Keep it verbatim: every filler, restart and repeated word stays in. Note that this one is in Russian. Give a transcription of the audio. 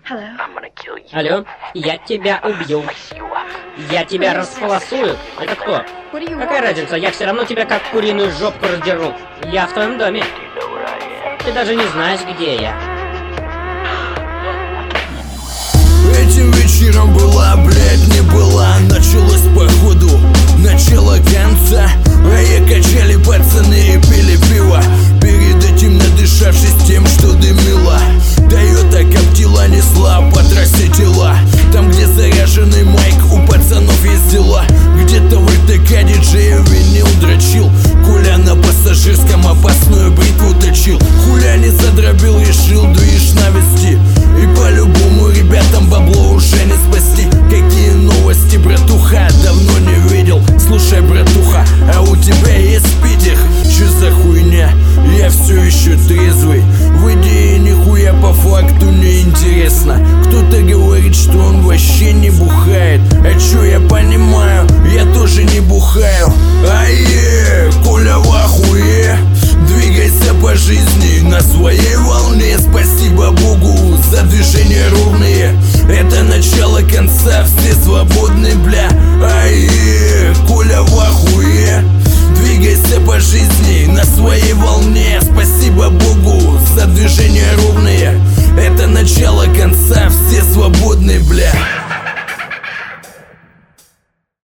Алло, я тебя убью. Я тебя располосую. Это кто? Какая разница, я все равно тебя как куриную жопку раздеру. Я в твоем доме. Ты даже не знаешь, где я. Этим вечером была, блядь, не была. Началось походу, начало конца. А я качали пацаны и пили пиво, перед этим надышавшись тем, что дымила. Тойота коптила, несла по трассе тела. Там, где заряженный майк, у пацанов есть дела. Где-то в РТК диджею винил дрочил. Коля на пассажирском опасную бритву точил. Хуля не задробил, решил движ навести. И по-любому ребятам бабло уже не спасти. Какие новости, братуха, давно не видел. Слушай, братуха, а у тебя есть спидер? Чё за хуйня? Я все еще трезвый. В идее нихуя по факту не интересно. Кто-то говорит, что он вообще не бухает. А чё я понимаю? Я тоже не бухаю. Ае, Коля в ахуе. Двигайся по жизни на своей волне. Спасибо Богу за движения ровные. Это начало конца, все свободны, бля. Ае, Коля в ахуе. Двигайся по жизни на своей волне. Спасибо Богу за движения ровные. Это начало конца, все свободны.